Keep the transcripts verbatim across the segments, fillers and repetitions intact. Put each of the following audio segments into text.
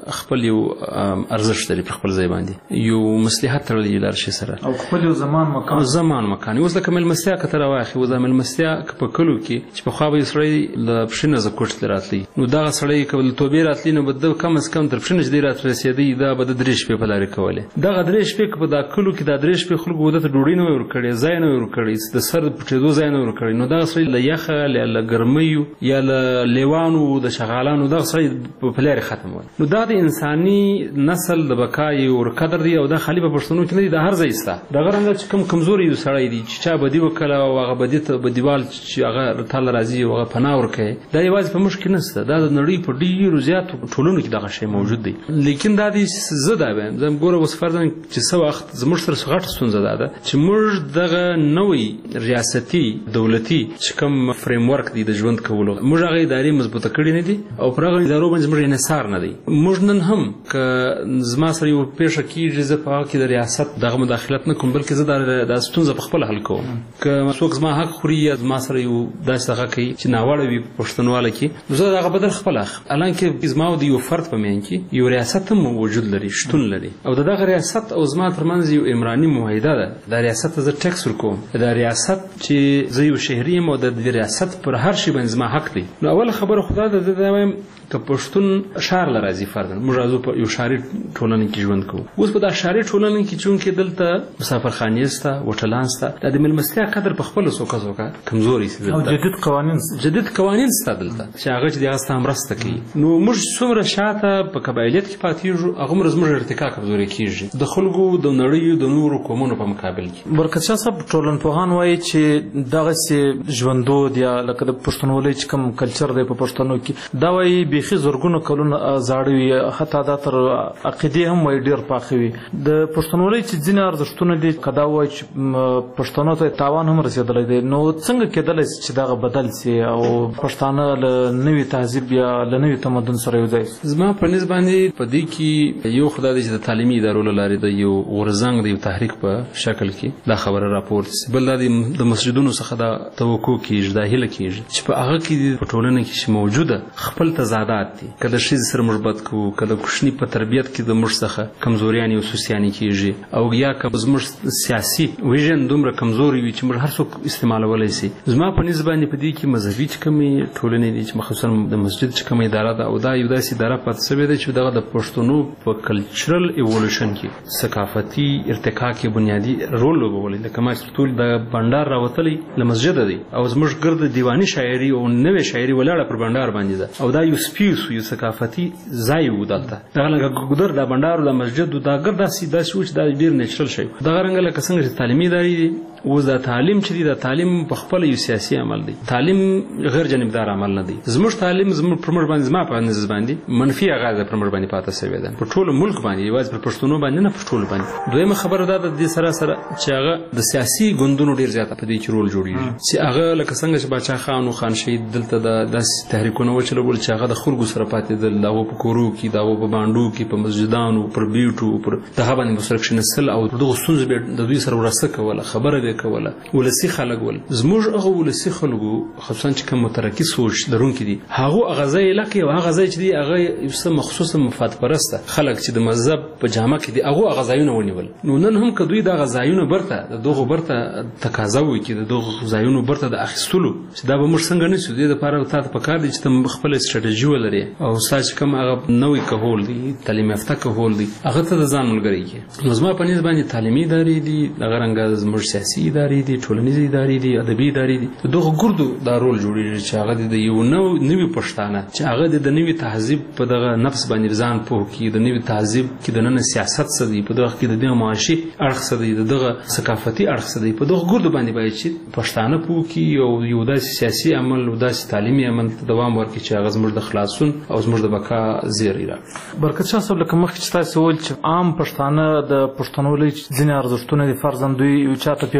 خپل یو ارزښت لري په خپل ځای باندې یو مصلحت تړلی لار شي سره او خپل یو زمان مکان زمان مکان اوس لکه مېلمستیا که ته راواخلې اوس دا مېلمستیا که په کلو کې چې پخوا به یې سړی له پښې نه زه کوټ ته راتلی نو دغه سړی که له توبې راتلی نو به ده کم از کم تر پښې نه چې دی راته رسېدی دا به د درې شپې په لارې کولې دغه درې شپې که په دا کلو کې دا درې شپې خلکو ده ته ډوډۍ نه وی ورکړې ځای نه وی ورکړی د سر د پټېدو ځای نه ورکړی نو دغه سړی له یخه یا له ګرمیو یا له لیوانو د شغالانو دغه سړی په لارې ختم وي نو دا د انساني نسل د بقا یو قدر دی او دا خالي په پښتنو کې نه دی دا هر ځای سته دغه رنګه چې کوم کمزوري سړی دی چې چا بدي وکړه او هغه بدي ته بدیوال چې هغه تعالی راضي او هغه پناه ورکوي دا یوازې په موږ کې نشته دا د نړۍ په ډېرو زیاتو ټولنو کې دغه شی موجود دی لیکن دا دی زه دا وایم زه ګوره اوس فرضاً چې څه وخت زموږ سره غټه ستونزه دا ده چې موږ دغه نوی ریاستي دولتي چې کوم فریم ورک دی د ژوند کولو موږ هغه ادارې مضبوطه کړې نه دي او پر هغه ادارو باندې زموږ انحصار نه دی موږ نن هم که زما سره یو پیښه کېږي زه په هغه کې د ریاست دغه مداخلت نه کوم بلکې زه دا ستونزه په خپله حل کوم که څوک زما حق خوري یا زما سره یو داسې هغه کوي چې ناوړه وي په پښتونواله کې نو زه د هغه بدل خپله اخلم حالانکې زما او د یو فرد په میان کې یو ریاست هم وجود لري شتون لري او د دغه ریاست او زما ترمنځ یو عمراني معاهده ده دا ریاست ته زه ټیکس ورکوم دا ریاست چې زه یو شهري یم او د دې ریاست پر هر شي باندې زما حق دی نو اوله خبره خدا ده زه دا وایم که پښتون ښار له راځي فرضاً موږ راځو په یو ښاري ټولنه کې ژوند کوو اوس په دا ښاري ټولنه کې چونکې دلته مسافرخانې شته هوټلان شته دا د مېلمستیا قدر په خپله څوکه څوکه کمزوري شي او جدید قوانین جدید قوانین شته دلته چې هغه چې د هغه سره مرسته کوي نو موږ څومره شاته په قبایلیت کې پاتېږو هغومره زموږ ارتقا کمزوري کېږي د خلکو د نړیو د نورو قومونو په مقابل کې برکت شاه صاحب ټولنپوهان وایي چې دغسې ژوندود یا لکه د پښتونولۍ چې کوم کلچر دی په پښتنو کې دا وایي بیخي زرګونه کلونه زاړه وي حتی دا تر عقیدې هم وایي ډېر پاخه وي د پښتونولۍ چې ځینې ارزښتونه دي که دا وایي چې پښتنو ته تاوان هم رسېدلی دی نو څنګه کېدلی شي چې دغه بدل سي او پښتانه له نوي تهذیب یا له نوي تمدن سره یو ځای شي زما په نظر باندې په دې کې یو خو دا دی چې د تعلیمي ادارو له لارې د یو غورځنګ د یو تحریک په شکل کې دا خبره راپورته سي بل دا د مسجدونو څخه دا توقع کېږي دا هیله کېږي چې په هغه کې په ټولنه کې چې موجوده خپل تضادات دي که د ښځې سره موږ بد کوو که د کوچني په تربیت کې د موږ څخه کمزوریانې او سوسیانې کېږي او یا که زموږ سیاسي ویژن دومره کمزوري وي چې موږ هر څوک استعمالولی سي زما په نظر باندې په دې کې مذهبي چې کومې ټولنې دي چې خصوصا د مسجد چې کومه اداره ده او دا یو داسې اداره پاتې شوې ده چې دغه د پښتنو په کلچرل ایوولوشن کې ثقافتي ارتقا کې بنیادي رول لوبولی لکه ما چې ټول د بنډار راوتلی له مسجده دی او زموږ ګرد دیواني شاعري او نوې شاعري ولاړه پر بنډار باندې ده او دا یو سپیس یو ثقافتي ځای و دلته دغه لکه ګودر د بنډار د مسجد دا ګرد داسې داسې و چې دا ډېر نیچرل شی دغه رنګه لکه څنګه چې تعلیمي ادارې دي اوس دا تعلیم چې دی دا تعلیم په خپل یو سیاسي عمل دی تعلیم غیر جانبدار عمل نه دی زموږ تعلیم زموږ پر موږ باندې زما په نظر باندې منفي اغاز پر موږ باندې پاتې شوی ده په ټول ملک باندې یوازې پر پښتونو باندې نه په ټول باندې دویمه خبره دا ده د سره سره چې هغه د سیاسي ګوندونو ډیر زیات په دې کې رول جوړیږي چې هغه لکه څنګه چې باچا خان او خان شهید دلته د داسې تحریکونه وچلول چې هغه د خلکو سره پاتې دل دغه په کورو کې دغه په باندو کې په مسجدانو پر بیوټو پر دغه باندې مسرکشن سل او دغه ستونزې به د دوی سره ورسته کوله خبره به کوله ولسی خلک ول زموږ هغه ولسی خلکو خصوصا چې کوم مترقي سوچ درونکي دي هغه غزای لکه او هغه ځای چې دی هغه یو څه مخصوصه مفاد پرسته خلک چې د مذهب په جامه کې دي هغه غزایونه ونیول نو نن هم کدوې د غزایونه برته د دغه برته تقاضا وي چې د دغه غزایونه برته د اخیستلو چې دا به موږ څنګه نشو د لپاره ته په کار دي چې تم خپل ستراتیژي ولري او ساج کوم هغه نوې کهول دي تعلیم یافته کهول دي هغه ته د ځان ملګری کې نو زما په نسبت باندې تعلیمي ادارې دي دغه رنګه زموږ سیاسي ادارې دي ټولنیزې ادارې دي ادبي ادارې دي دغه ګردو دا رول جوړیږي چې هغه د یو نو نوې پښتانه چې هغه د نوې تهذیب په دغه نفس باندې ځان پوه کړي د نوې تهذیب کې د نن سیاست څه دی په دغه کې د دغه معاشي اړخ څه دی دغه ثقافتي اړخ څه دی په دغه ګردو باندې باید چې پښتانه پوه کړي او یو داسې سیاسي عمل او داسې تعلیمي عمل ته دوام ورکړي چې هغه زموږ د خلاصون او زموږ د بقا زیری راکړي برکت شاه صاحب لکه مخکې چې تاسو وویل چې عام پښتانه د پښتونولۍ ځینې ارزښتونه دي فرضاً دوی یو چاته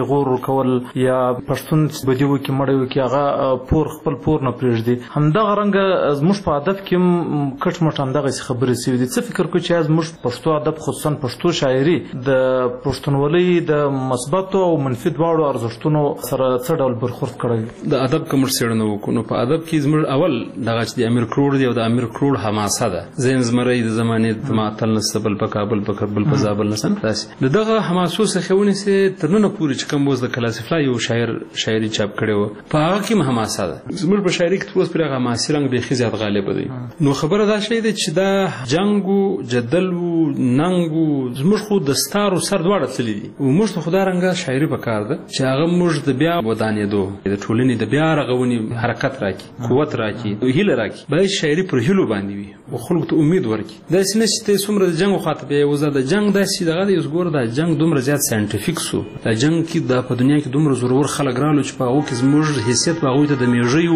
پیغور ورکول یا پښتون بدیو کې مړیو کې هغه پور خپل پور نه پرېږدي. همدغه رنګه زموږ په ادب کې کټ مټ همدغه خبرې سوي دي. څه فکر کوئ چې زموږ پښتو ادب خصوصا پښتو شاعري د پښتونولۍ د مثبتو او منفي دواړو ارزښتونو سره څه ډول برخورد کړی؟ د ادب که موږ څېړنه وکړو نو په ادب کې زموږ اول دغه چې د امیر کروړ دی او د امیر کروړ حماسه ده، زین زمری د زمانې د معطل نسته بل په کابل په بل په زابل نسته، داسې د دغه حماسو څخه ونیسې تر ننه پورې چې کوم اوس د کلاسیفلا یو شاعر شاعري چاپ کړی و په هغه کې حماسه ده. زموږ په شاعري کې اوس پر هغه حماسي رنګ بیخي زیات غالب دی. نو خبره دا شی ده چې دا جنګ و جدل و ننګ و زموږ خو د ستارو سر دواړه تللي دي او موږ ته خو دا رنګه شاعري پکار ده چې هغه موږ د بیا ودانېدو د ټولنې د بیا رغونې حرکت راکړي، قوت راکړي، هیله راکړي. باید شاعري پر هیلو باندې وي او خلکو ته امید ورکړي. داسې نه چې ته څومره د جنګ وخواته بیا یو ځل د جنګ داسې دغه دی. اوس ګوره دا جنګ دومره زیات ساینټیفیک سو، دا جنګ کې دا په دنیا کې دومره زورور خلک رالو چې په هغو کې زموږ حیثیت په هغوی ته د میږیو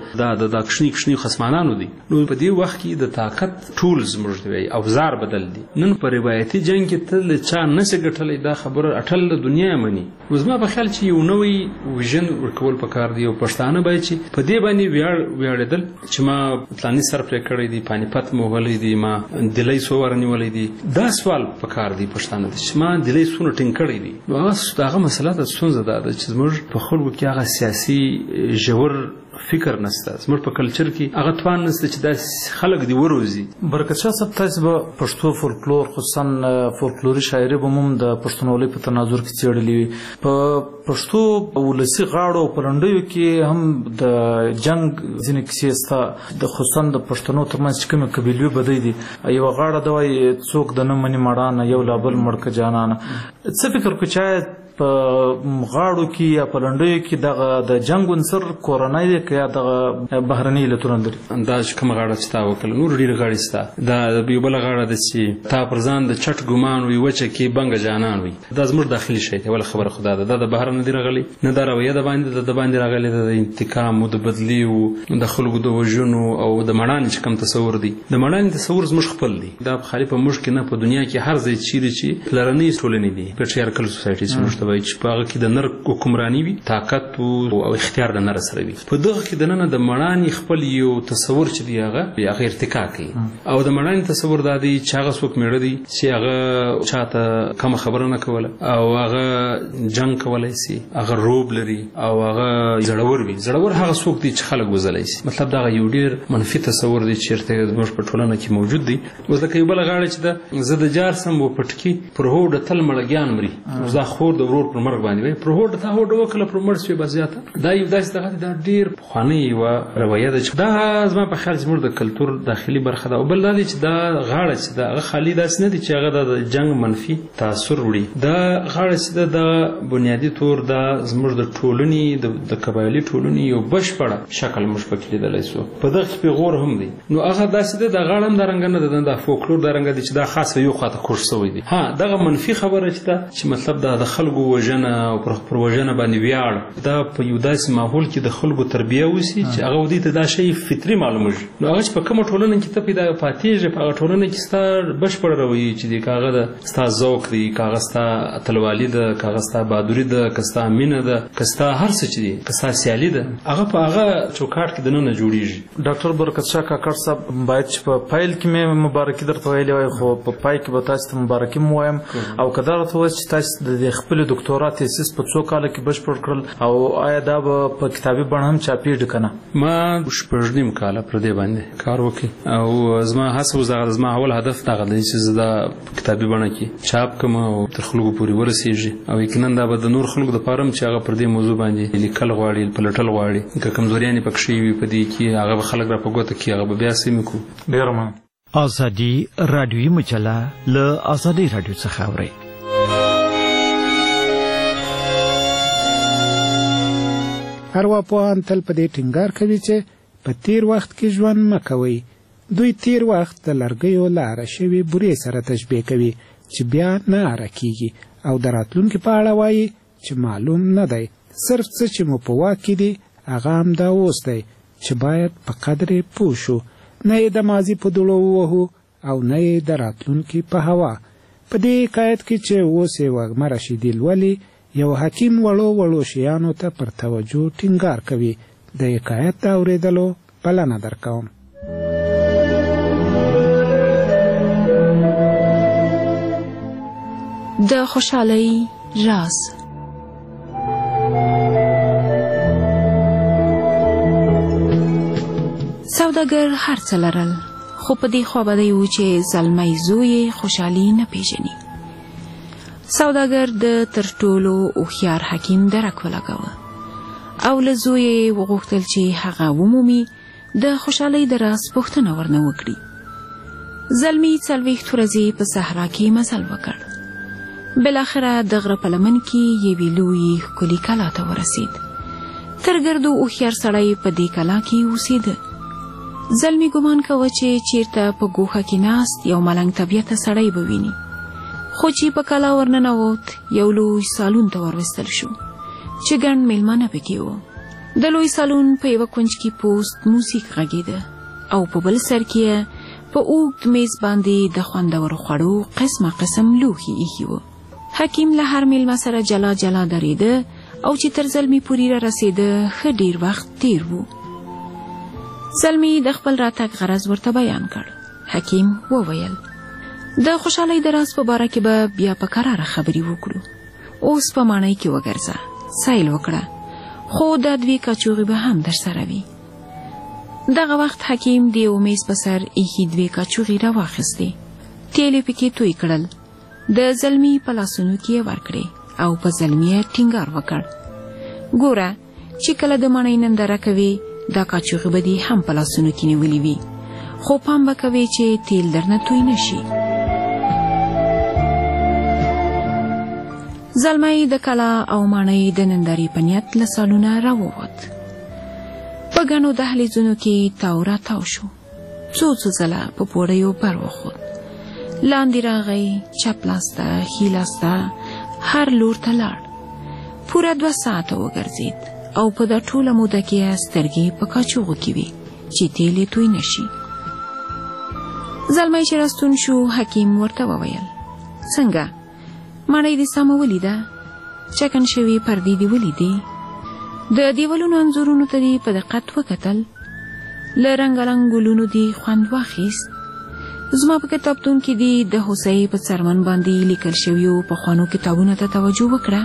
د دا کښني کښني خصمانانو دي. نو په دې وخت کې د طاقت ټول زموږ دی، اوزار بدل دي. نن په روایتي جنګ کې ته له چا نسې ګټلی، دا خبره اټل د دنیا مني. نو زما په خیال چې یو نوی ویژن ورکول پکار دی او پښتانه باید چې په دې باندې ویاړ ویاړېدل چې ما پلاني سر پرې کړی دی، پانیپت مو وهلی دی، ما دلی څو واره نیولی دی. دا سوال پکار دی پښتانه ته چې ما دلی څونه ټینګ کړی دی. نو هغه هغه مسله ده، ستونزه دا ده چې زموږ په خلکو کې هغه سیاسي ژور فکر نشته، زموږ په کلچر کې هغه توان نشته چې دا خلک دی وروزي. برکت شاه صاحب، تاسو به پښتو فولکلور خصوصا فولکلوري شاعري به هم د پښتونولۍ په تناظر کې څېړلې وي. په پښتو ولسي غاړو او پلنډیو کې هم د جنګ ځینې کیسې سته، د خصوصا د پښتنو ترمنځ چې کومې قبیلوي بدۍ دي. یوه غاړه ده وایي څوک د نه مني مړانه، یو لا بل مړ که جانانه. څه فکر کوئ چې په غاړو کې یا په لنډیو کې دغه د جنګ عنصر کورنۍ دی که یا دغه بهرني علتونه لري؟ دا چې کومه غاړه چې تا وکړله، نور ډېرې غاړې شته. دا یو بله غاړه ده چې تا پر ځان د چټ ګمان وي، وچه کې بنګه جانان وي. دا زموږ داخلي شی دی. اوله خبره خو دا ده، دا د بهر نه دی راغلی، نه دا رویه د باندې د باندې راغلی ده، د انتقام او د بدلي او د خلکو د وژنو او د مړانې چې کوم تصور دی. د مړانې تصور زموږ خپل دی. دا خالي په موږ کې نه، په دنیا کې هر ځای چیرې چې پلرنۍ ټولنې دي، پیټریارکل سوسایټي چې موږ ته وایي چې په هغه کې د نر حکمراني وي، طاقت او اختیار د نر سره وي. په دغه کې دننه د مړانې خپل یو تصور چې دی هغه هغه ارتقا کوي. او د مړانې تصور دا دی چې هغه څوک میړه دی چې هغه چاته کومه خبره نه کوله او هغه جنګ کولی شي، هغه روب لري او هغه زړور وي. زړور هغه څوک دی چې خلک وځلی شي. مطلب دا یو ډېر منفي تصور دی چې چېرته زموږ په ټولنه کې موجود دی. اوس لکه یو بله غاړه چې ده، زه د جار سم و پټکي پر هوډه تل مړګیان مري، دا خور د ورور پر مرګ باندې وي، پر هوډه تا هوډه وکړه پر مړ شوې بس زیاته. دا یو داسې دغه دا ډېر پخوانۍ یوه رویه ده چې دا زما په خیال زموږ د کلتور داخلي برخه ده. او بل دا دی چې دا غاړه چې ده هغه خالي داسې نه دي چې هغه د جنګ منفي تاثر وړي. دا غاړه چې ده دا بنیادي طور دا زموږ د ټولنې د قبایلي ټولنې یو بشپړه شکل موږ پکې لیدلی سو. په دغه کې پیغور هم دی. نو هغه داسې ده، دا غاړه هم دا رنګه نه ده، دا فولکلور دا رنګه دی چې دا خاصه یو خواته کوږ شوی دی. ها دغه منفي خبره چې ده چې مطلب دا د خلکو وژنه او پر وژنه باندې ویاړ، دا په یو داسې ماحول کې د خلکو تربیه وشي چې هغه ودې ته دا شی فطري معلومېږي. نو هغه چې په کومه ټولنه کې ته پیدا پاتېږي، په هغه ټولنه کې ستا بشپړه رویه چې دی، که هغه د ستا ذوق دی، که هغه ستا اتلوالي ده، که هغه ستا بهادري ده، که ستا مینه ده، که ستا هر څه چې دی، که ستا سیالي ده، هغه په هغه چوکاټ کې دننه جوړېږي. ډاکټر برکت شاه کاکړ صاحب، باید چې په پیل کې مې مبارکي درته ویلې وای، خو په پای کې به تاسو ته مبارکي مو وایم. او که دا راته ووایاست چې تاسو د خپلې دکتورا تیسیس په څو کاله کې بشپړ کړل او آیا دا به په کتابي بڼه هم چاپېږي که نه؟ ما شپږ نیم کاله پر دې باندې کار وکړي او زما هڅه اوس دغه زما اول هدف دغه دی چې زه دا په کتابي بڼه کې چاپ کړم او تر خلکو پورې ورسېږي. او یقینا دا به د نور خلکو دپاره هم چې هغه پر دې موضوع باندې لیکل غواړي، پلټل غواړي، که کمزوریانې پکښې وي په دې کې هغه به خلک را په ګوته کړي، هغه به بیا سمې کړو. ډېره مننه. ازادي راډیویي مجله له ازادۍ راډیو څخه اورئ. ارواپوهان تل په دې ټینګار کوي چې په تیر وخت کې ژوند مه کوئ. دوی تیر وخت د لرګیو له اره شوي بورې سره تشبیه کوي چې بیا نه اره کیږي، او د راتلونکي په اړه وایي چې معلوم نه دی. صرف څه چې مو په واک کې دي هغه همدا اوس دی چې باید په قدر یې پوه شو، نه یې د ماضي په دوړو ووهو او نه یې د راتلونکي په هوا. په دې حکایت کې چې اوس یې وږمه رشیدي لولي یو حکیم وړو وړو شیانو ته پر توجه ټینګار کوي. د حکایت د اورېدلو بلنه درکوم. د خوشحالۍ راز. سوداګر هر څه لرل، خو په دې خوا به دی و چې زلمی زوی خوشحالي نه پیژني. سوداګر د تر ټولو هوښیار حکیم درک ولګاوه او له زوی یې وغوښتل چې هغه ومومي د خوشحالۍ د راز پوښتنه ورنه وکړي. زلمی څلوېښت ورځې په صحرا کې مزل وکړ. بالاخره د غره په لمن کې یوې لویې ښکلې کلا ته ورسید. تر ګردو هوښیار سړی په دې کلا کې اوسېده. زلمی ګمان کوه چې چیرته په ګوښه کې ناست یو ملنګ طبیعته سړی به ویني، خو چې په کلا ورننوت یو لوی سالون ته وروستل شو چې ګڼ میلمانه پکې وو. د لوی سالون په یوه کونج کې پوست موسیق غږېده او په بل سر کې په اوږد میز باندې د خوندورو خوړو قسمه قسم لوښي ایښي وو. حکیم له هر میلمه سره جلا جلا درېده او چې تر زلمی پورې را رسېده ښه ډېر وخت تېر و. زلمی د خپل راتګ غرض ورته بیان کړ. حکیم وویل د خوشحالۍ د راز په باره کې به بیا په کراره خبرې وکړو. اوس په ماڼۍ کې وګرځه، سیل وکړه، خو دا دوې کاچوغې به هم در سره وي. دغه وخت حکیم د یو میز په سر ایښي دوې کاچوغې را واخیستې، تیل یې پکې توی کړل، د زلمی په لاسونو کې یې ورکړې او په زلمی یې ټینګار وکړ. ګوره چې کله د ماڼۍ ننداره کوي دا کاچوغې به دې هم په لاسونو کې نیولې وي، خو پام به کوي چې تیل درنه توی نشي. زلمی د کلا او ماڼۍ د نندارې په نیت له سالونه راووت. په ګڼو دهلیزونو کې تاو راتاو شو، څو څو ځله په پوړیو بر وخوت، لاندې راغی، چپ لاس ته، ښي لاس ته، هر لور ته لاړ. پوره دوه ساعته وګرځېد او په دا ټوله موده کې یې سترګې په کاچوغو کې وي چې تیل یې توی نشي. زلمی چې راستون شو حکیم ورته وویل څنګه ماڼۍ دې سمه ولیده؟ چکن شوي پردې دې ولیدې؟ د دیوالونو انځورونو ته دې په دقت وکتل؟ له رنګارنګ ګلونو دې خوند واخیست؟ زما په کتابتون کې دې د هوسۍ په څرمن باندې لیکل شویو پخوانو کتابونو ته توجه وکړه.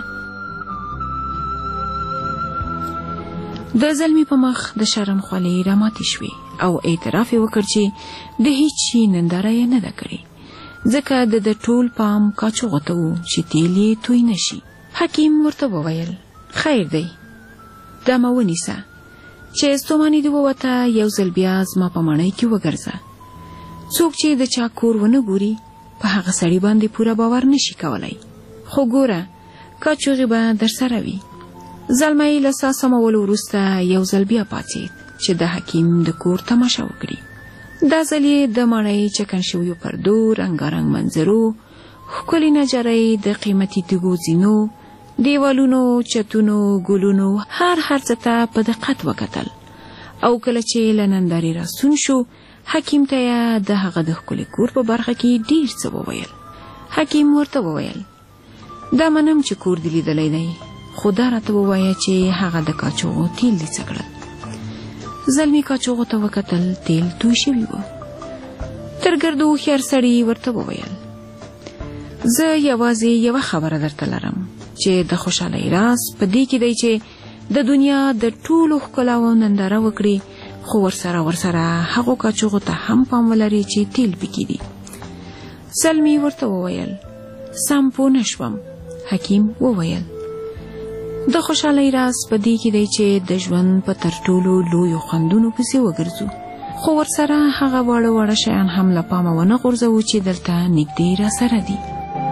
د زلمی په مخ د شرم خولې راماتې شوې او اعتراف یې وکړ چې د هیڅ شي ننداره یې نه ده کړې، ځکه د د ټول پام کاچوغو ته و چې تیل یې توی نشي. حکیم ورته وویل خیر دی، دا مه ونیسه چې ستوماني دې ووته، یو ځل بیا زما په ماڼۍ کې وګرځه. څوک چې د چا کور ونه ګوري په هغه سړي باندې پوره باور نشي کولی، خو ګوره کاچوغې به در سره وي. زلمی له ساه سمولو وروسته یو ځل بیا پاڅېد چې د حکیم د کور تماشه وکړي. دا ځل یې د ماڼۍ چکن شویو پردو، رنګارنګ منظرو، ښکلې نجارۍ، د قیمتي تیږو زینو، دیوالونو، چتونو، ګلونو، هر هر څه ته په دقت وکتل او کله چې له نندارې راستون شو حکیم ته یې د هغه د ښکلي کور په برخه کې ډېر څه وویل. حکیم ورته وویل دا منم چې کور دې لیدلی دی، خو دا راته ووایه چې هغه د کاچوغو تیل دې څه کړل. زلمی کاچوغو ته وکتل، تیل توی شوي و. تر ګردو هوښیار سړي ورته وویل زه یوازې یوه خبره درته لرم چې د خوشحالۍ راز په دې کې دی چې د دنیا د ټولو ښکلاوو ننداره وکړي، خو ورسره ورسره هغو کاچوغو ته هم پام ولري چې تیل پکې دي. زلمی ورته وویل سم پوه نه شوم. حکیم وویل د خوشحالۍ راز په دې کې دی چې د ژوند په تر ټولو لویو خوندونو پسې وګرځو، خو ورسره هغه واړه واړه شیان هم له پامه ونه غورځوو چې دلته نږدې را سره دي.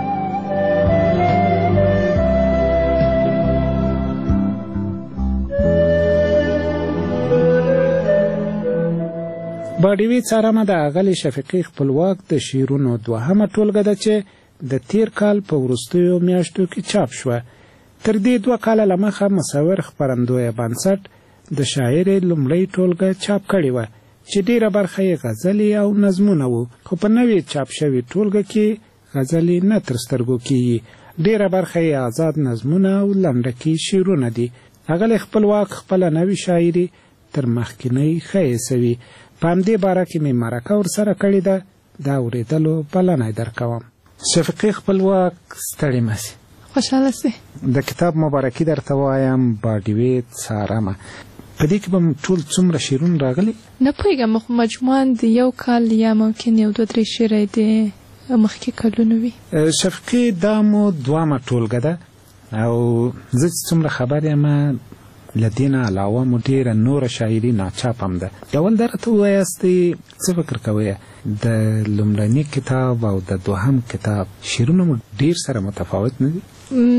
باډیوي څارمه د اغلې شفیقي خپلواک د شعرونو دوهمه ټولګه ده چې د تیر کال په وروستیو میاشتو کې چاپ شوه. تر دې دوه کاله له مخه مصور خپرندویه بنسټ د شاعرې لومړۍ ټولګه چاپ کړې وه چې ډېره برخه یې غزلې او نظمونه وو، خو په نوې چاپ شوې ټولګه کې غزلې نه تر سترګو کېږي ډیره برخه یې آزاد نظمونه او لنډکي شعرونه دي. هغه خپلواک خپله نوې شاعري تر مخکینۍ ښه ایسوي. په همدې باره کې مې مرکه ورسره کړې ده، د اورېدلو بلنه درکوم. شفیقې خپلواک، ستړې مه سې. خوشحاله سې. د کتاب مبارکي درته وایم، باډیویت څارمه. په دې کې به م ټول څومره شعرونه راغلي؟ نه پوهېږم، خو مجموعاً د یو کال یا ممکن یو دوه درې شعره د مخکې کلونو وي. شفیقې دا مو دوامه ټولګه ده او زه چې څومره خبر یم له دې نه علاوه مو ډېره نوره شاعري ناچاپ هم ده. اول دا راته ووایاستئ څه فکر کوئ د لومړني کتاب او د دوهم کتاب شعرونه مو ډېر سره متفاوت نه دي؟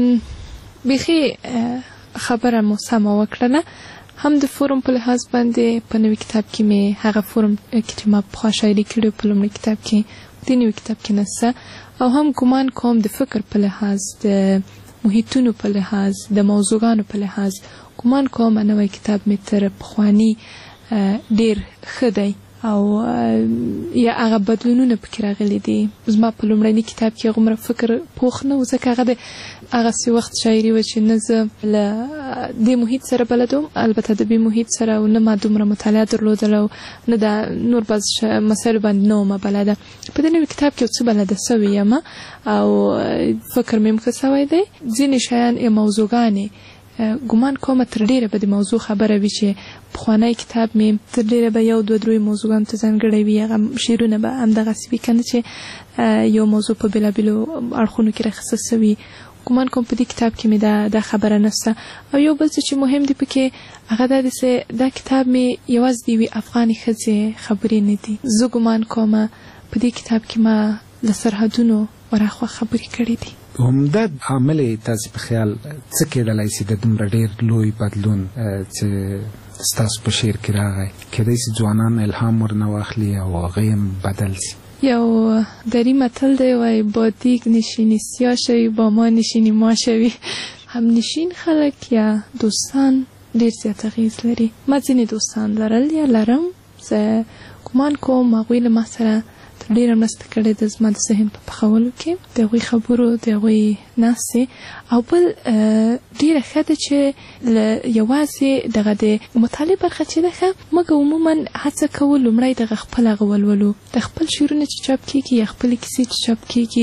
بیخي خبره مو سمه وکړله. هم د فورم په لحاظ باندې په نوي کتاب کې مې هغه فورم کې چې ما پخوا شاعري کړې په لومړي کتاب کې د نوي کتاب کې نشته، او هم ګمان کوم د فکر په لحاظ، د محیطونو په لحاظ، د موضوعانو په لحاظ ګمان کوم نوی کتاب مې تر پخواني ډېر ښه دی او یا هغه بدلونونه پکې راغلي دي. زما په لومړني کتاب کې هغومره فکر پوخ نه و، ځکه هغه د هغسې وخت شاعري وه چې نه زه له دې محیط سره بلد وم، البته د دې محیط سره، او نه ما دومره مطالعه درلودله او نه د نور بعض مسایلو باندې نه ومه بلده. په دې نوي کتاب کې یو څه بلده سوې یم او فکر مې هم ښه سوی دی. ځینې شیان یا موضوعګانې ګمان کومه تر ډیره به د موضوع خبره وي چې پخوانی کتاب مې تر ډیره به یو دوه درې موضوعانو ته ځانګړی وي، هغه شعرونه به همدغسې وي، که نه چې یو موضوع په بېلابېلو اړخونو کې راخیسته سوي. ګمان کوم په دې کتاب کې مې دا دا خبره نشته. او یو بل څه چې مهم دی پکې هغه دا دی چې دا کتاب مې یوازې د یوې افغانې ښځې خبرې نه دي. زه ګمان کومه په دې کتاب کې ما له سرحدونو ورهاخوا خبرې کړې دي. عمده عامل یې تاسې په خیال څه کېدلی سي د دومره ډېر لوی بدلون چې ستاسو په شعر کې راغی؟ کېدی سي ځوانان الهام ورنه واخلي او هغه هم بدل سي. یو دری متل دی وایي بادیگ نشینی سیاه شوی، با ما نشینی ما شوی. هم نشین خلک یا دوستان ډېر زیات اغېز لري. ما ځینې دوستان لرل یا لرم، زه ګمان کوم هغوی له ما سره تر ډېره مرسته کړې ده زما د ذهن په پخولو کې، د هغوی خبرو، د هغوی ناستې. او بل ډېره ښه ده چې یوازې دغه د مطالعې برخه چې ده ښه، موږ عموما هڅه کوو لومړی دغه خپل هغه ولولو، د خپل شعرونه چې چاپ کېږي یا خپلې کیسې چې چاپ کېږي.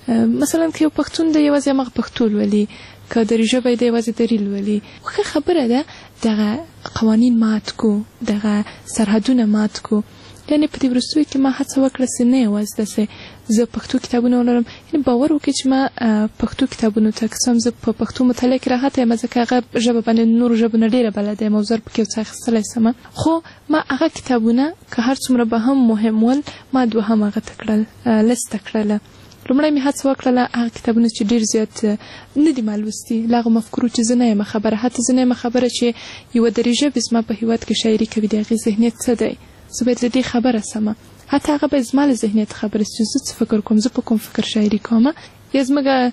مثلا که یو پښتون دی یوازې همغه پښتو لولي، که دري ژبی دی یوازې دري لولي. ښه خبره ده دغه قوانین مات کو، دغه سرحدونه مات کو. یعنې په دې وروستیو کې ما هڅه وکړه چې نه یوازې داسې زه پښتو کتابونه ولولم، یعنې باور وکړئ چې ما پښتو کتابونو ته که څه هم زه په پښتو مطالعه کې راحته یم، ځکه هغه ژبه باندې نورو ژبو نه ډېره بلده یم او زر پکې یو څه اخیستلی سمه، خو ما هغه کتابونه که هر څومره به هم مهم ول ما دوهم هغه ته کړل، لسته کړله. لومړی مې هڅه وکړله هغه کتابونه چې ډېر زیات نه دي ما لوستي، له هغو مفکورو چې زه نه یم خبره، حتی زه نه یم خبره چې یوه دري ژبې زما په هېواد کې شاعري کوي، د هغې ذهنیت څه دی، زه باید له دې خبره سمه. حتی هغه باید زما له ذهنیت خبره چې زه څه فکر کوم، زه په کوم فکر شاعري کومه، یا زموږ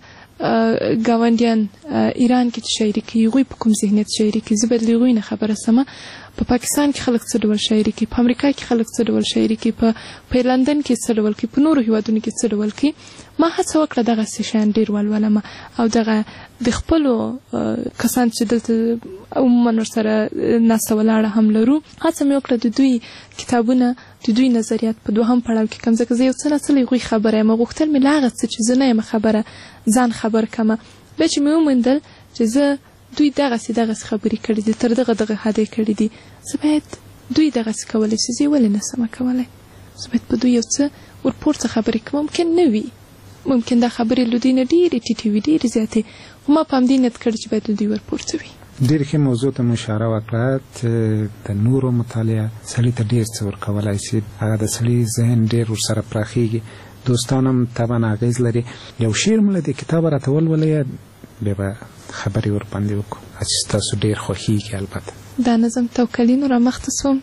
ګاونډیان ایران کې چې شاعري کوي هغوی په کوم ذهنیت شاعري کوي، زه باید له هغوی نه خبره سمه. په پاکستان کې خلک څه ډول شاعري کوي، په امریکا کې خلک څه ډول شاعري کوي، په په لندن کې څه ډول کوي، په نورو هېوادونو کې څه ډول کوي. ما هڅه وکړه دغسې شیان ډېر ولولم او دغه د خپلو کسان چې دلته عموما ورسره ناسته ولاړه هم لرو، هڅه مې وکړه د دوی کتابونه، د دوی نظریات په دوهم پړاو کې کم، ځکه زه یو څه نه څه له هغوی خبره یم، غوښتل مې له هغه څه چې زه نه یم خبره ځان خبر کړمه. بیا چې مې وموندل چې زه دوی دغسې دغسې خبرې کړي دي، تر دغه دغه حده کړي دي، زه باید دوی دغسې کولی شي، زه یې ولې نه سمه کولی؟ زه باید په دوی یو څه ورپورته خبرې کوم. ممکن نه وي، ممکن دا خبرې له دوی نه ډېرې ټیټې وي، ډېرې زیاتې، خو ما په همدې نیت کړی چې باید له دوی ورپورته وي. ډېرې ښې موضوع ته مو اشاره وکړه چې د نورو مطالعه سړي ته ډېر څه ورکولی شي، هغه د سړي ذهن ډېر ورسره پراخېږي، دوستان هم طبعا اغېز لري. یو شعر مو له دې کتابه راته ولولئ، بیا به خبرې ورباندې وکړو چې ستاسو ډېر خوښېږي. البته دا نظم توکلینو را مخته سوم.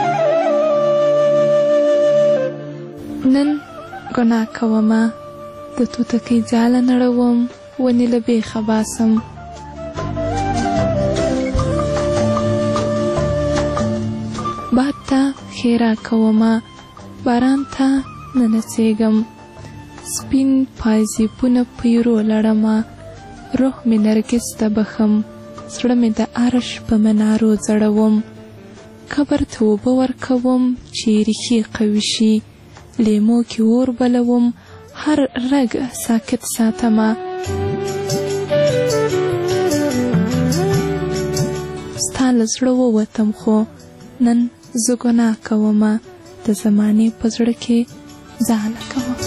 نن ګناه کومه د توتکۍ ځاله نړوم ونې له بیخه باسم باد ته ښېرا کومه باران ته ننڅېږم سپین پایزیبونه پیرو لړمه روح مې نرګس ته بخم زړه مې د عرش په منارو ځړوم قبر ته اوبه ورکوم چې ریښې قوي شي لیمو کې اور بلوم هر رګ ساکت ساتمه ستا له زړه ووتم خو نن زه ګناه کومه د زمانې په زړه کې ځاله کوم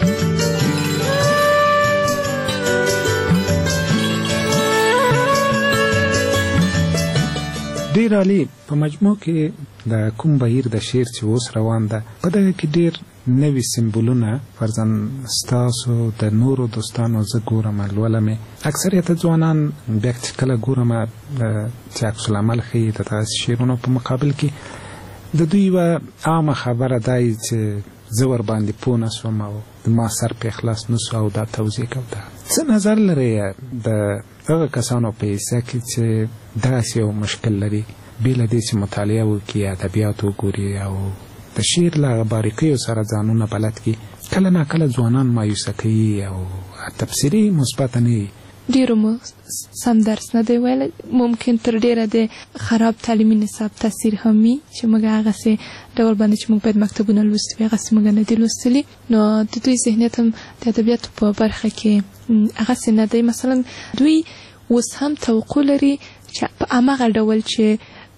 ډیر عالی. په مجموع کې د کوم بهیر د شعر چې اوس روان ده په دغه کې ډیر نوي سمبولونه فرضاً ستاسو د نورو دوستانو زه ګورم لولمې اکثریت ځوانان بیا چې کله ګورم چې عکس العمل ښیي د داسې شعرونو په مقابل کې د دوی یوه عامه خبره دا یي چې زه ورباندې پوه نه سوم او ما سر پې خلاص نه سو او دا توضیح کوم. څه نظر لرئ د هغه کسانو په حیثیت کې چې داسې یو مشکل لري بې له دې چې مطالعه وکړي ادبیات وګوري او د شعر له باریکیو سره ځانونه بلد کړي کله ناکله ځوانان مایوسه کوي او تبصرې مثبته نه وي ډیرو مو سم درس نه دی ویلی ممکن تر ډیره د خراب تعلیمي نصاب تاثیر هم وي چې موږ هغسې ډول باندې چې موږ باید مکتبونه لوستي وي هغسې موږ نه دي لوستلي نو د دوی ذهنیت هم د ادبیاتو په برخه کې هغسې نه دی. مثلا دوی اوس هم توقع لري چې په هماغه ډول چې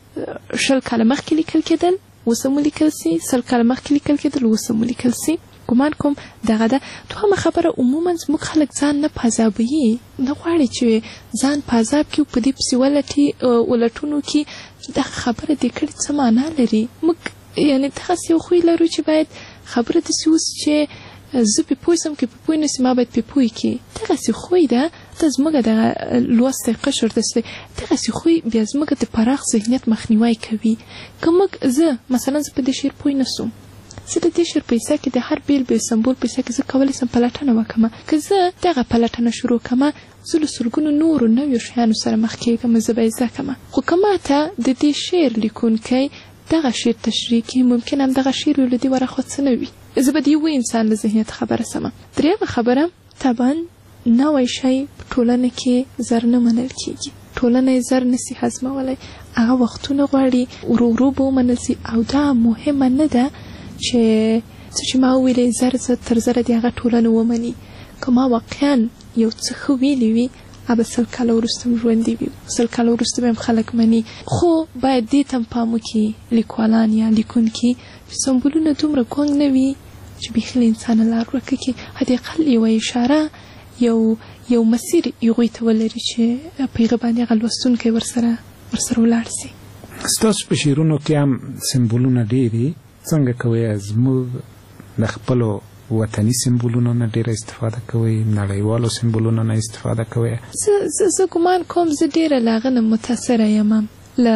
شل کاله مخکې لیکل کېدل اوس هم ولیکل سي سل کاله مخکې لیکل کېدل اوس هم ولیکل سي ګمان کوم دغه ده. دوهمه خبره عموما زموږ خلک ځان نه پازابوي نه غواړي چې ځان پازاب کړي په دې پسې ولټي ولټونو کې دغه خبره دې کړې څه معنا لري. موږ یعنې دغسې یو خوی لرو چې باید خبره داسې اوس چې زه پې پوه سم که پې پوه نه سي ما باید پې پوه کړي دغسې خوی ده دا زموږ دغه لوستی قشر داسې دی دغسې خوی بیا زموږ د پراخ ذهنیت مخنیوی کوي. که موږ زه مثلا زه په دې شعر پوه نه سوم زه د دې شعر په حصه کې د هر بیل بیل سمبول په حصه کې زه کولی سم پلټنه وکړم که زه دغه پلټنه شروع کړم زه له سلګونو نورو نویو شیانو سره مخ کېږم زه به یې زده کړم خو که ماته د دې شعر لیکونکی دغه شعر تشریح کړي ممکن هم دغه شعر له دې ورخوا څه نه وي زه به د یوه انسان له ذهنیت خبره سمه. درېیمه خبره طبعا نوی شی په ټولنه کې زر نه منل کېږي ټولنه یې زر نسي هضمولی هغه وختونه غواړي ورو ورو به ومنل سي او دا مهمه نه ده چې څه چې ما وویلې زر زه تر زره د هغه ټولنه ومني که ما واقعا یو څه ښه ویلي وي هغه سل کاله وروسته هم ژوندي وي سل کاله وروسته به هم خلک مني خو باید دې ته هم پام وکړي لیکوالان یا لیکونکي چې سمبولونه دومره ګونګ نه وي چې بیخي له انسانه لار ورکه کړي حداقل یوه اشاره یو یو مسیر هغوی ته ولري چې په هغه باندې هغه لوستونکی ورسره ورسره ولاړ سي. ستاسو په شعرونو کې هم سمبولونه ډېر دي څنګه کوئ زموږ د خپلو وطني سمبولونو نه ډېره استفاده کوئ نړیوالو سمبولونو نه استفاده کوئ؟ زه زه ګمان کوم زه ډېره له هغه نه متاثره یم له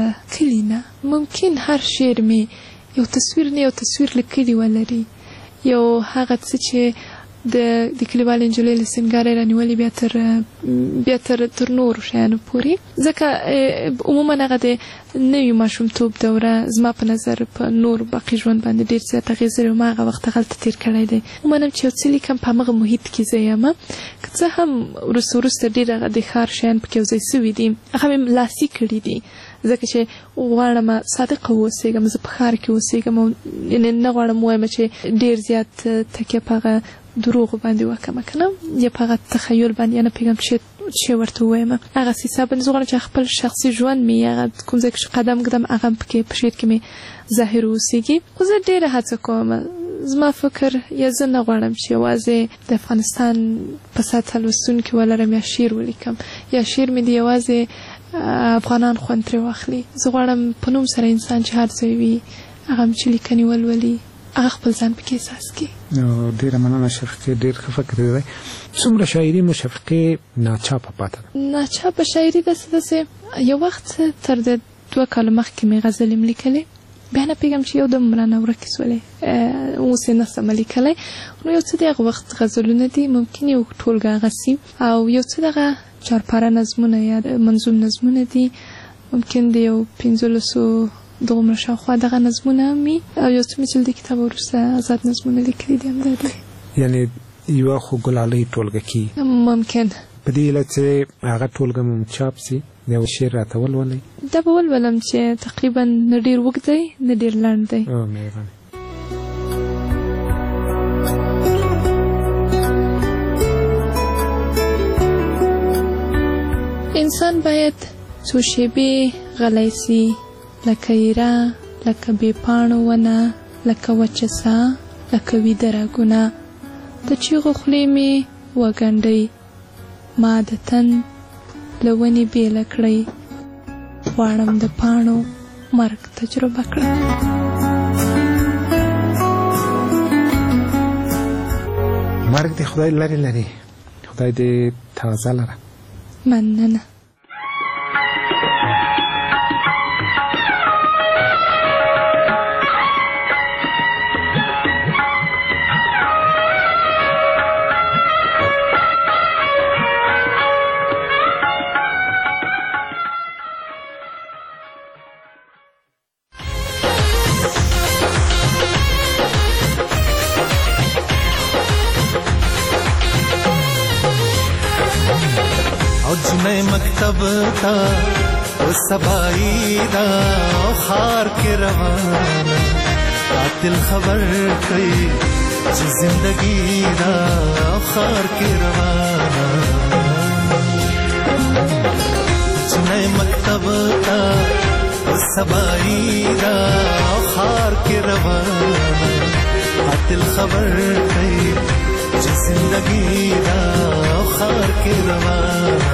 کلي نه ممکن هر شعر مې یو تصویر نه یو تصویر له کلي ولري یو هغه څه چې د د کلیوالې نجلۍ له سینګاره یې رانیولي بیا تر بیا تر تر نورو شیانو پورې ځکه عموما هغه د نوي ماشومتوب دوره زما په نظر په نور باقي ژوند باندې ډېر زیات اغېز لري ما هغه وخت هغلته تېر کړی دی عموما هم چې یو څه لیکم په همغه محیط کې زه یم که څه هم وروسته وروسته ډېر هغه د ښار شیان پکې یو ځای سوي دي هغه مې لاسي کړي دي ځکه چې غواړم صادقه واوسېږم زه په ښار کې اوسېږم او یعنې نه غواړم ووایم چې ډېر زیات تکیه په هغه دروغ باندې وکړم که نه یا په هغه تخیل باندې یا نه پوهېږم چې چې ورته ووایم هغسې حساب باندې زه غواړم چې خپل شخصي ژوند مې هغه کوم ځای کې چې قدم ږدم هغه هم پکې په شعر کې مې ظاهر واوسېږي خو زه ډېره هڅه کوم زما فکر یا زه نه غواړم چې یوازې د افغانستان په سطحه لوستونکي ولرم یا شعر ولیکم یا شعر مې د یوازې افغانان خوند ترې واخلي زه غواړم په نوم سره انسان چې هر ځای وي هغه هم چې لیکنې ولولي هغه خپل ځان پکې احساس کړي. نو ډېره مننه شفقې ډېر ښه فکر دی. څومره شاعري مو شفقې ناچاپه پاته ده؟ ناچاپه شاعري داسې داسې یو وخت تر د دوه کاله مخکې مې غزلې م لیکلې بیا نه پیغام چې یو دم رانه ورکې سولې اوس یې نسم لیکلی. نو یو څه د هغه وخت غزلونه دي، ممکن یو ټولګه هغه سي، او یو څه دغه چارپاره نظمونه یا منظوم نظمونه دي، ممکن د یو پنځلسو دومره شاوخوا دغه نظمونه مي، او یو څه مې چې د کتاب وروسته آزاد نظمونه لیکلي دي همدا دي. یعنې یوه خو ګلالۍ ټولګه کې ممکن په دې هیله چې هغه ټولګه مو چاپ سي، یو شعر راته ولولئ. دا به ولولم چې تقریبا نه ډېر اوږد دی نه ډېر لنډ دی. او مهرباني. انسان باید څو شیبې غلی سي، لکه ایره، لکه بې پاڼو ونه، لکه وچه ساه، لکه ویده رګونه. د چیغو خولې مې وګنډئ، ما د تن له ونې بېله کړئ، غواړم د پاڼو مرګ تجربه کړم. مرګ دې خدای لرې لري، خدای دې تازه لره. مننه. مکتب تا او سبائی دا او خار کے روانا قاتل خبر کئی چی زندگی دا او خار کے روانا جنہیں مکتب تا او سبائی دا او خار کے روانا قاتل خبر کئی چی زندگی دا او خار کے روانا.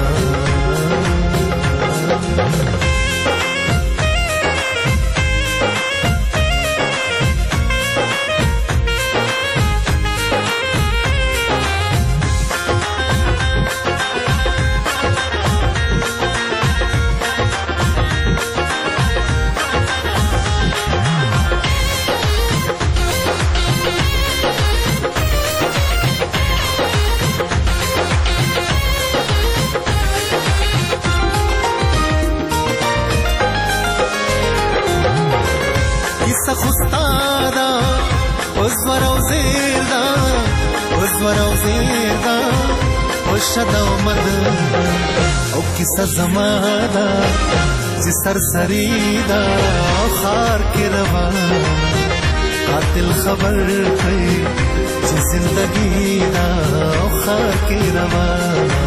او کیسه زمادا چې سرسری دا خار کې روان قاتل خبر کوي چې زندگی دا خار کې روان.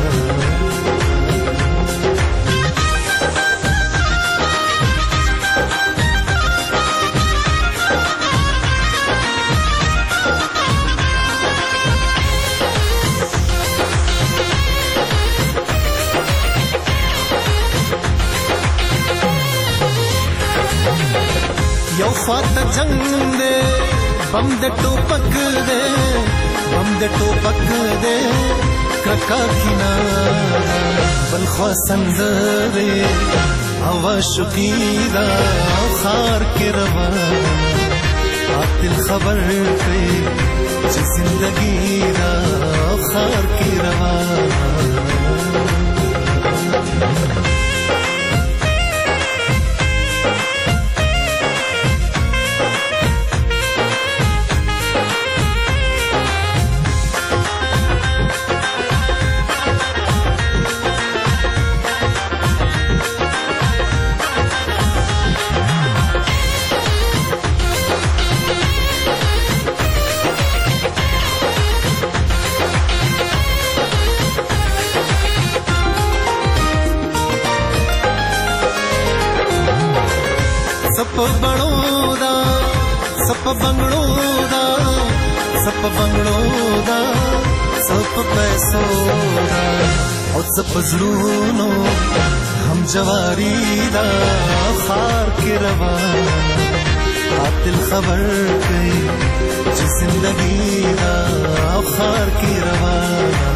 یو خواته جنگ دے بم د ټوپک دے بم د ټوپک دے کرکا کینا بل خوا سندره او شقی دا خار کې روان قاتل خبر کوي چې زندگی دا خار کې روان. सप बंगड़ो दा सप बंगड़ो दा सप बंगड़ो दा सप पैसो दा और सप जरूनो हम जवारी दा खार के रवाना قاتل खबर कई जिंदगी दा खार के रवाना.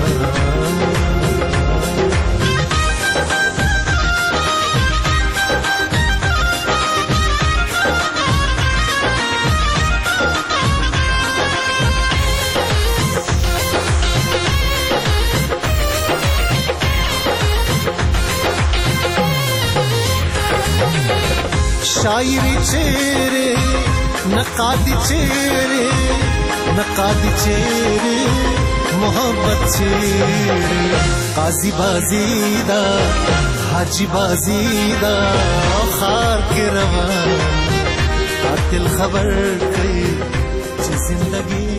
شاعری چیرې نقادی چیرې نقادی چیرې محبت چیرې قاضی بازی دا حاجی بازی دا خار کې روان قاتل خبر کوي چې زندگی